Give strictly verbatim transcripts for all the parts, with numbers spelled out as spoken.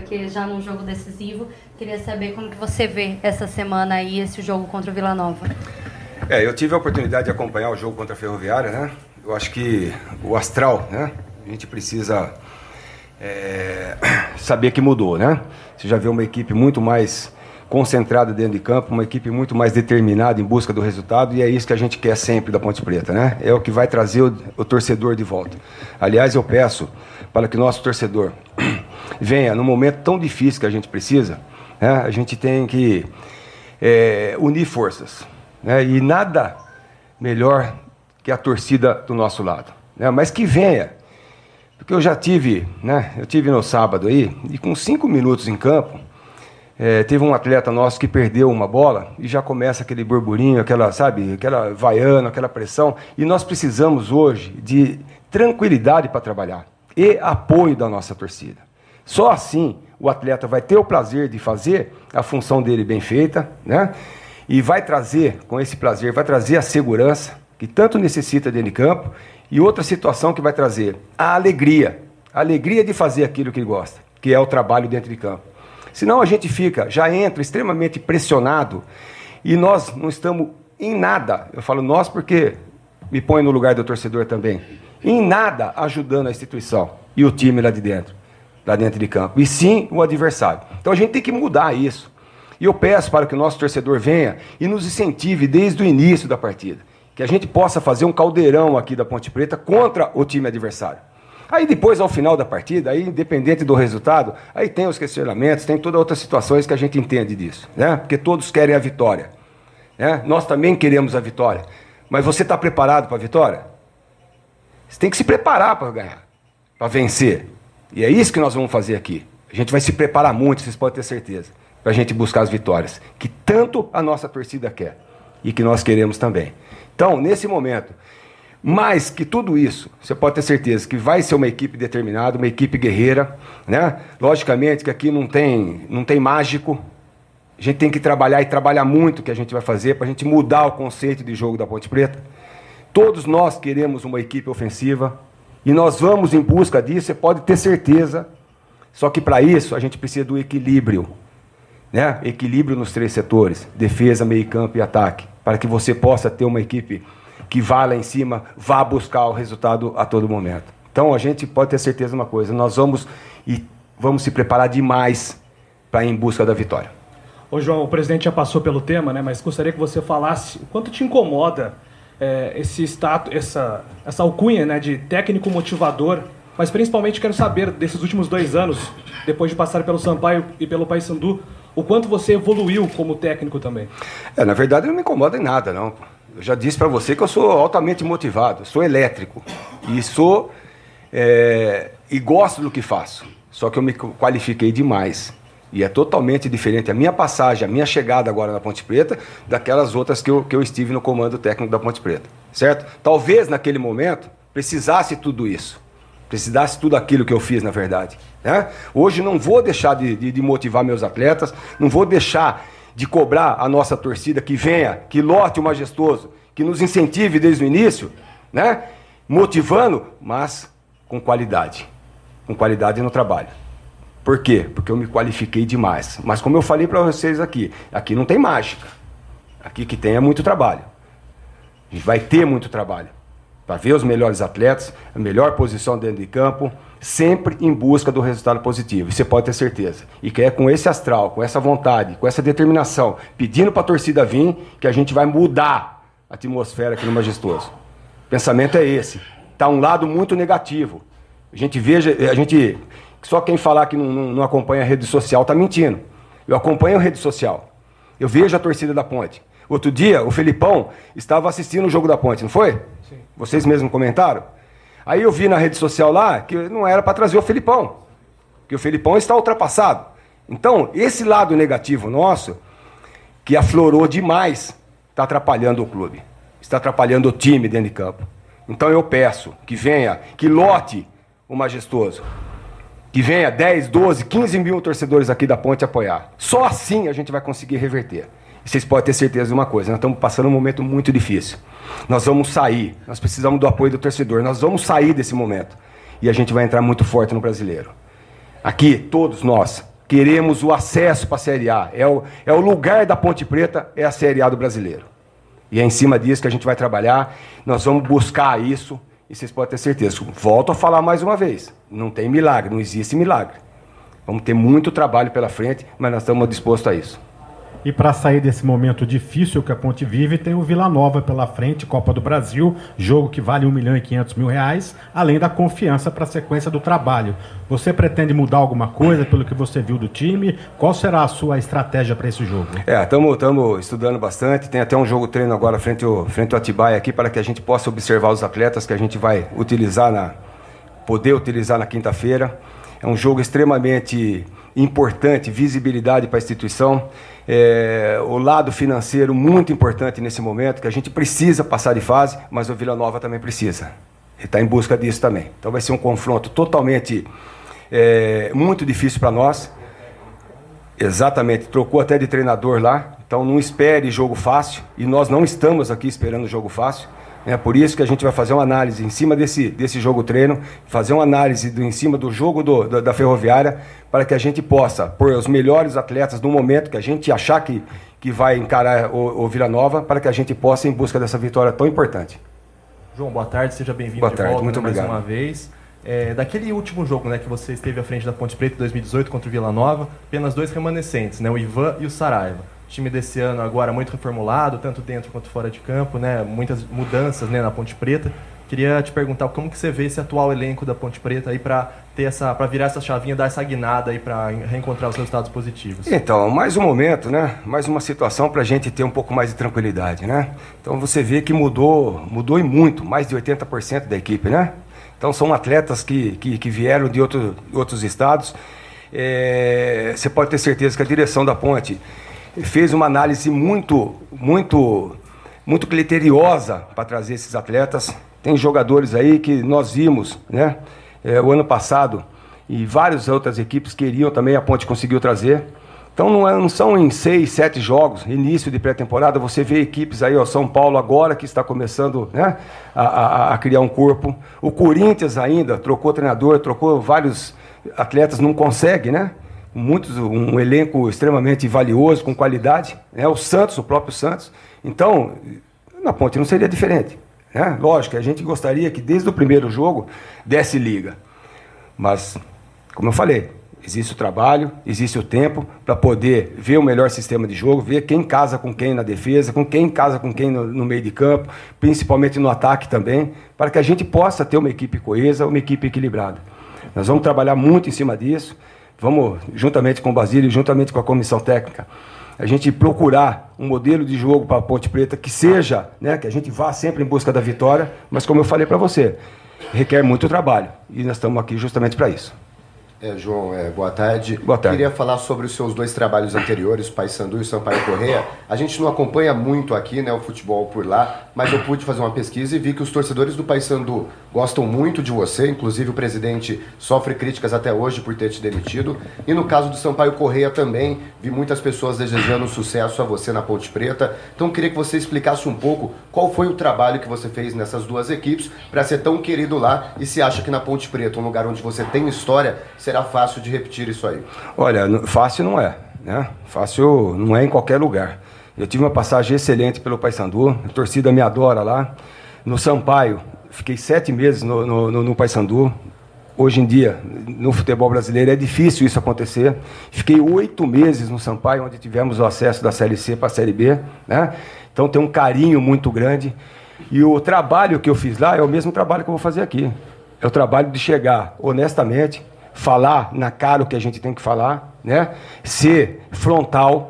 porque já num jogo decisivo, queria saber como que você vê essa semana aí, esse jogo contra o Vila Nova. É, eu tive a oportunidade de acompanhar o jogo contra a Ferroviária, né? Eu acho que o astral, né? A gente precisa é, saber que mudou, né? Você já vê uma equipe muito mais concentrada dentro de campo, uma equipe muito mais determinada em busca do resultado, e é isso que a gente quer sempre da Ponte Preta, né? É o que vai trazer o, o torcedor de volta. Aliás, eu peço para que nosso torcedor venha num momento tão difícil que a gente precisa, né? A gente tem que é, unir forças, né? E nada melhor que a torcida do nosso lado, né? Mas que venha, porque eu já tive, né? Eu tive no sábado aí, e com cinco minutos em campo, É, teve um atleta nosso que perdeu uma bola e já começa aquele burburinho, aquela, sabe, aquela vaiana, aquela pressão. E nós precisamos hoje de tranquilidade para trabalhar e apoio da nossa torcida. Só assim o atleta vai ter o prazer de fazer a função dele bem feita, né? E vai trazer, com esse prazer, vai trazer a segurança que tanto necessita dentro de campo, e outra situação que vai trazer a alegria, a alegria de fazer aquilo que ele gosta, que é o trabalho dentro de campo. Senão a gente fica, já entra extremamente pressionado e nós não estamos em nada, eu falo nós porque me põe no lugar do torcedor também, em nada ajudando a instituição e o time lá de dentro, lá dentro de campo, e sim o adversário. Então a gente tem que mudar isso. E eu peço para que o nosso torcedor venha e nos incentive desde o início da partida, que a gente possa fazer um caldeirão aqui da Ponte Preta contra o time adversário. Aí depois, ao final da partida, aí, independente do resultado, aí tem os questionamentos, tem todas outras situações que a gente entende disso, né? Porque todos querem a vitória, né? Nós também queremos a vitória. Mas você está preparado para a vitória? Você tem que se preparar para ganhar, para vencer. E é isso que nós vamos fazer aqui. A gente vai se preparar muito, vocês podem ter certeza, para a gente buscar as vitórias, que tanto a nossa torcida quer e que nós queremos também. Então, nesse momento, mais que tudo isso, você pode ter certeza que vai ser uma equipe determinada, uma equipe guerreira, né? Logicamente que aqui não tem, não tem mágico. A gente tem que trabalhar e trabalhar muito o que a gente vai fazer para a gente mudar o conceito de jogo da Ponte Preta. Todos nós queremos uma equipe ofensiva e nós vamos em busca disso, você pode ter certeza. Só que para isso a gente precisa do equilíbrio, né? Equilíbrio nos três setores, defesa, meio campo e ataque, para que você possa ter uma equipe que vá lá em cima, vá buscar o resultado a todo momento. Então a gente pode ter certeza de uma coisa, nós vamos e vamos se preparar demais para ir em busca da vitória. Ô João, o presidente já passou pelo tema, né? Mas gostaria que você falasse o quanto te incomoda é, esse status, essa, essa alcunha, né, de técnico motivador, mas principalmente quero saber desses últimos dois anos, depois de passar pelo Sampaio e pelo Paysandu, o quanto você evoluiu como técnico também. É, na verdade não me incomoda em nada, não. Eu já disse para você que eu sou altamente motivado, sou elétrico e sou é, e gosto do que faço. Só que eu me qualifiquei demais e é totalmente diferente a minha passagem, a minha chegada agora na Ponte Preta daquelas outras que eu, que eu estive no comando técnico da Ponte Preta, certo? Talvez naquele momento precisasse tudo isso, precisasse tudo aquilo que eu fiz, na verdade, né? Hoje não vou deixar de, de, de motivar meus atletas, não vou deixar de cobrar a nossa torcida que venha, que lote o Majestoso, que nos incentive desde o início, né? Motivando, mas com qualidade, com qualidade no trabalho. Por quê? Porque eu me qualifiquei demais. Mas como eu falei para vocês aqui, aqui não tem mágica. Aqui que tem é muito trabalho. A gente vai ter muito trabalho para ver os melhores atletas, a melhor posição dentro de campo, sempre em busca do resultado positivo. E você pode ter certeza. E que é com esse astral, com essa vontade, com essa determinação, pedindo para a torcida vir, que a gente vai mudar a atmosfera aqui no Majestoso. O pensamento é esse. Está um lado muito negativo. A gente veja, a gente, só quem falar que não, não, não acompanha a rede social está mentindo. Eu acompanho a rede social. Eu vejo a torcida da Ponte. Outro dia, o Felipão estava assistindo o jogo da Ponte, não foi? Sim. Vocês mesmos comentaram? Aí eu vi na rede social lá que não era para trazer o Felipão, que o Felipão está ultrapassado. Então, esse lado negativo nosso, que aflorou demais, está atrapalhando o clube, está atrapalhando o time dentro de campo. Então eu peço que venha, que lote o Majestoso, que venha dez, doze, quinze mil torcedores aqui da Ponte apoiar. Só assim a gente vai conseguir reverter. E vocês podem ter certeza de uma coisa, nós estamos passando um momento muito difícil. Nós vamos sair, nós precisamos do apoio do torcedor, nós vamos sair desse momento. E a gente vai entrar muito forte no Brasileiro. Aqui, todos nós, Queremos o acesso para a Série A. É o, é o lugar da Ponte Preta, é a Série A do brasileiro. E é em cima disso que a gente vai trabalhar. Nós vamos buscar isso e vocês podem ter certeza. Volto a falar mais uma vez. Não tem milagre, não existe milagre. Vamos ter muito trabalho pela frente, mas nós estamos dispostos a isso. E para sair desse momento difícil que a Ponte vive, tem o Vila Nova pela frente, Copa do Brasil, jogo que vale um milhão e quinhentos mil reais, além da confiança para a sequência do trabalho. Você pretende mudar alguma coisa pelo que você viu do time? Qual será a sua estratégia para esse jogo? É, estamos estudando bastante, tem até um jogo treino agora frente ao, frente ao Atibaia aqui, para que a gente possa observar os atletas que a gente vai utilizar, na, poder utilizar na quinta-feira. É um jogo extremamente importante, visibilidade para a instituição. É, o lado financeiro muito importante nesse momento, que a gente precisa passar de fase, mas o Vila Nova também precisa. Ele está em busca disso também. Então vai ser um confronto totalmente, é, muito difícil para nós. Exatamente, trocou até de treinador lá, então não espere jogo fácil, e nós não estamos aqui esperando jogo fácil. É por isso que a gente vai fazer uma análise em cima desse, desse jogo treino, fazer uma análise do, em cima do jogo do, da, da Ferroviária, para que a gente possa pôr os melhores atletas no momento que a gente achar que, que vai encarar o, o Vila Nova, para que a gente possa ir em busca dessa vitória tão importante. João, boa tarde, seja bem-vindo boa de tarde, volta muito mais obrigado. uma vez. É, daquele último jogo, né, que você esteve à frente da Ponte Preta em dois mil e dezoito contra o Vila Nova, apenas dois remanescentes, né, o Ivan e o Saraiva. O time desse ano agora muito reformulado, tanto dentro quanto fora de campo, né? Muitas mudanças, né, na Ponte Preta. Queria te perguntar como que você vê esse atual elenco da Ponte Preta aí para ter essa, para virar essa chavinha, dar essa guinada aí para reencontrar os resultados positivos. Então, mais um momento, né? Mais uma situação para a gente ter um pouco mais de tranquilidade, né? Então você vê que mudou, mudou e muito, mais de oitenta por cento da equipe, né? Então são atletas que, que, que vieram de outro, outros estados. É, você pode ter certeza que a direção da Ponte fez uma análise muito, muito, muito criteriosa para trazer esses atletas. Tem jogadores aí que nós vimos, né, é, o ano passado, e várias outras equipes queriam também, a Ponte conseguiu trazer. Então não, é, não são em seis, sete jogos, início de pré-temporada, você vê equipes aí, ó, São Paulo agora que está começando, né, a, a, a criar um corpo. O Corinthians ainda trocou treinador, trocou vários atletas, não consegue, né? Muitos, um elenco extremamente valioso, com qualidade, né? O Santos, o próprio Santos. Então, na Ponte não seria diferente, né? Lógico que a gente gostaria que desde o primeiro jogo desse liga. Mas, como eu falei, existe o trabalho, existe o tempo para poder ver o melhor sistema de jogo, ver quem casa com quem na defesa, com quem casa com quem no, no meio de campo, principalmente no ataque também, para que a gente possa ter uma equipe coesa, uma equipe equilibrada. Nós vamos trabalhar muito em cima disso. Vamos, juntamente com o Basílio, juntamente com a comissão técnica, a gente procurar um modelo de jogo para a Ponte Preta que seja, né, que a gente vá sempre em busca da vitória, mas como eu falei para você, requer muito trabalho e nós estamos aqui justamente para isso. É, João, é, boa tarde. Boa tarde. Queria falar sobre os seus dois trabalhos anteriores, Paysandu e Sampaio Corrêa. A gente não acompanha muito aqui, né, o futebol por lá, mas eu pude fazer uma pesquisa e vi que os torcedores do Paysandu gostam muito de você, inclusive o presidente sofre críticas até hoje por ter te demitido. E no caso do Sampaio Corrêa também, vi muitas pessoas desejando sucesso a você na Ponte Preta. Então queria que você explicasse um pouco qual foi o trabalho que você fez nessas duas equipes para ser tão querido lá e se acha que na Ponte Preta, um lugar onde você tem história, será fácil de repetir isso aí? Olha, fácil não é, né? Fácil não é em qualquer lugar. Eu tive uma passagem excelente pelo Paysandu, a torcida me adora lá. No Sampaio, fiquei sete meses no, no, no, no Paysandu. Hoje em dia, no futebol brasileiro, é difícil isso acontecer. Fiquei oito meses no Sampaio, onde tivemos o acesso da Série C para a Série B, né? Então tem um carinho muito grande. E o trabalho que eu fiz lá é o mesmo trabalho que eu vou fazer aqui. É o trabalho de chegar honestamente, falar na cara o que a gente tem que falar, né? Ser frontal,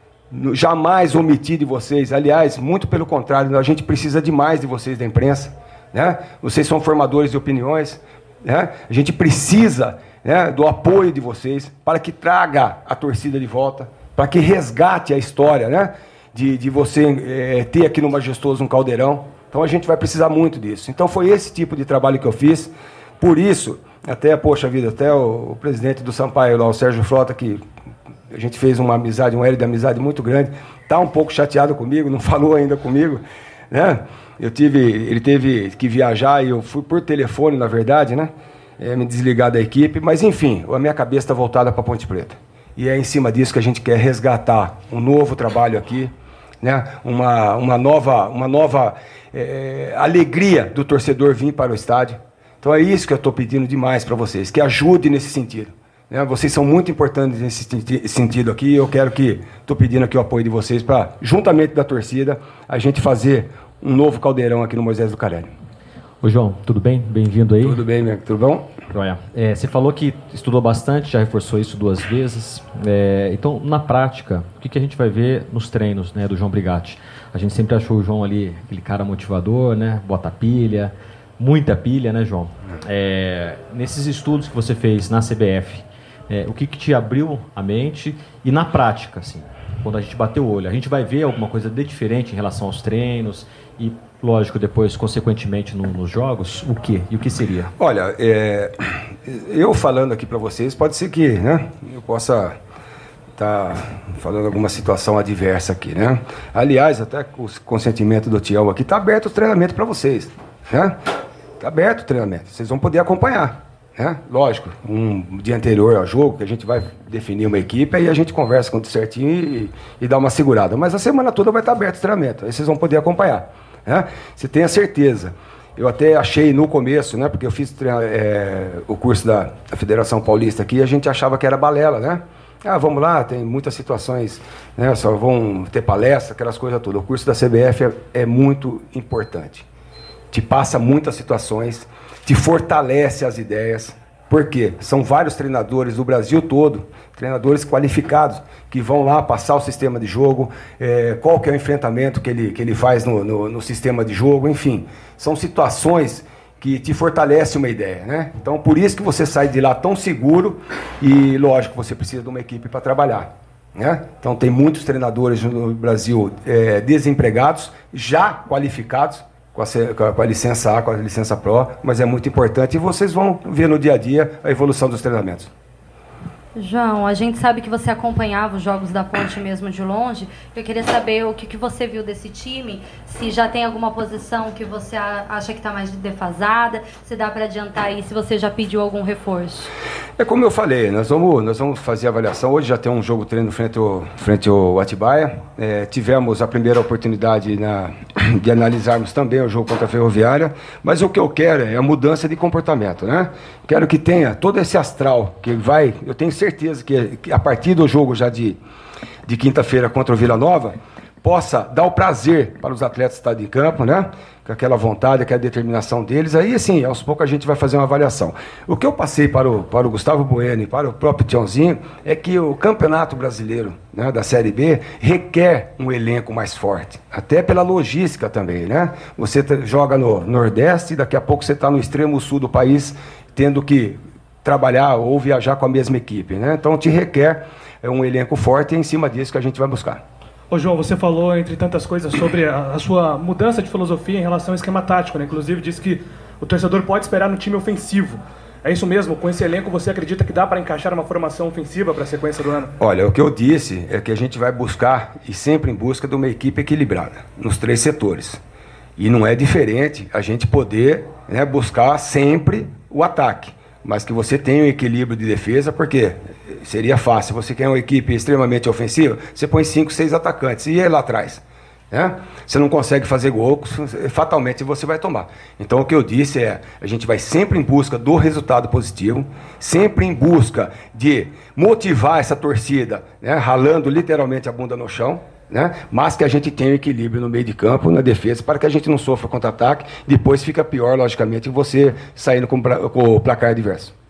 jamais omitir de vocês. Aliás, muito pelo contrário, a gente precisa demais de vocês da imprensa, né? Vocês são formadores de opiniões, né? A gente precisa, né, do apoio de vocês para que traga a torcida de volta, para que resgate a história, né, de, de você é, ter aqui no Majestoso um caldeirão. Então a gente vai precisar muito disso. Então foi esse tipo de trabalho que eu fiz. Por isso, até, poxa vida, até o, o presidente do Sampaio, lá, o Sérgio Frota, que a gente fez uma amizade, um elo de amizade muito grande, está um pouco chateado comigo, não falou ainda comigo, né? Eu tive, ele teve que viajar e eu fui por telefone, na verdade, né? É, me desligar da equipe, mas enfim, a minha cabeça está voltada para Ponte Preta. e é em cima disso que a gente quer resgatar um novo trabalho aqui, né? uma, uma nova, uma nova é, alegria do torcedor vir para o estádio. Então é isso que eu estou pedindo demais para vocês, que ajude nesse sentido. Né? Vocês são muito importantes nesse sentido aqui, eu quero que, estou pedindo aqui o apoio de vocês para, juntamente da torcida, a gente fazer um novo caldeirão aqui no Moisés Lucarelli. Ô João, tudo bem? Bem-vindo aí. Tudo bem, tudo bom? É, você falou que estudou bastante, já reforçou isso duas vezes. É, então, na prática, o que, que a gente vai ver nos treinos, né, do João Brigatti? A gente sempre achou o João ali, aquele cara motivador, né, bota pilha, muita pilha, né, João? É, nesses estudos que você fez na C B F, é, o que, que te abriu a mente e na prática, assim, quando a gente bateu o olho, a gente vai ver alguma coisa de diferente em relação aos treinos e, lógico, depois, consequentemente, no, nos jogos, o que? E o que seria? Olha, é, eu falando aqui para vocês, pode ser que, né, eu possa estar tá falando alguma situação adversa aqui, né? Aliás, até com o consentimento do Tião aqui, está aberto o treinamento para vocês, né? Está aberto o treinamento, vocês vão poder acompanhar, né? Lógico, um dia anterior ao jogo, que a gente vai definir uma equipe, aí a gente conversa com tudo certinho e, e dá uma segurada. Mas a semana toda vai estar aberto o treinamento, aí vocês vão poder acompanhar. Né? Você tenha certeza. Eu até achei no começo, né, porque eu fiz é, o curso da, da Federação Paulista aqui, a gente achava que era balela, né? Ah, vamos lá, tem muitas situações, né, só vão ter palestra, aquelas coisas todas. O curso da C B F é, é muito importante. Te passa muitas situações, te fortalece as ideias. Por quê? São vários treinadores do Brasil todo, treinadores qualificados, que vão lá passar o sistema de jogo, é, qual que é o enfrentamento que ele, que ele faz no, no, no sistema de jogo, enfim. São situações que te fortalecem uma ideia, né? Então, por isso que você sai de lá tão seguro e, lógico, você precisa de uma equipe para trabalhar. Né? Então, tem muitos treinadores no Brasil é, desempregados, já qualificados, Com a, com a licença A, com a licença Pro, mas é muito importante e vocês vão ver no dia a dia a evolução dos treinamentos. João, a gente sabe que você acompanhava os jogos da Ponte mesmo de longe. Eu queria saber o que, que você viu desse time, se já tem alguma posição que você acha que está mais defasada, se dá para adiantar aí, se você já pediu algum reforço. É como eu falei, nós vamos, nós vamos fazer a avaliação. Hoje já tem um jogo treino frente ao, frente ao Atibaia. É, tivemos a primeira oportunidade na, de analisarmos também o jogo contra a Ferroviária, mas o que eu quero é a mudança de comportamento, né? Quero que tenha todo esse astral que vai, eu tenho certeza que, que a partir do jogo já de, de quinta-feira contra o Vila Nova, possa dar o prazer para os atletas estarem em campo, né? Com aquela vontade, aquela determinação deles. Aí, assim, aos poucos a gente vai fazer uma avaliação. O que eu passei para o, para o Gustavo Bueno e para o próprio Tiãozinho é que o Campeonato Brasileiro, né, da Série B requer um elenco mais forte, até pela logística também, né? Você te, joga no Nordeste e daqui a pouco você está no extremo sul do país tendo que trabalhar ou viajar com a mesma equipe, né? Então te requer um elenco forte e é em cima disso que a gente vai buscar. Ô João, você falou, entre tantas coisas, sobre a, a sua mudança de filosofia em relação ao esquema tático, né? Inclusive disse que o torcedor pode esperar no time ofensivo. É isso mesmo? Com esse elenco você acredita que dá para encaixar uma formação ofensiva para a sequência do ano? Olha, o que eu disse é que a gente vai buscar, e sempre em busca de uma equipe equilibrada, nos três setores. E não é diferente a gente poder, né, buscar sempre o ataque, mas que você tenha um equilíbrio de defesa, porque seria fácil. Você quer uma equipe extremamente ofensiva, você põe cinco, seis atacantes, e aí lá atrás? Né? Você não consegue fazer gol, fatalmente você vai tomar. Então o que eu disse é, a gente vai sempre em busca do resultado positivo, sempre em busca de motivar essa torcida, né, ralando literalmente a bunda no chão, né? Mas que a gente tenha um equilíbrio no meio de campo, na defesa, para que a gente não sofra contra-ataque. Depois fica pior, logicamente, você saindo com, com o placar adverso.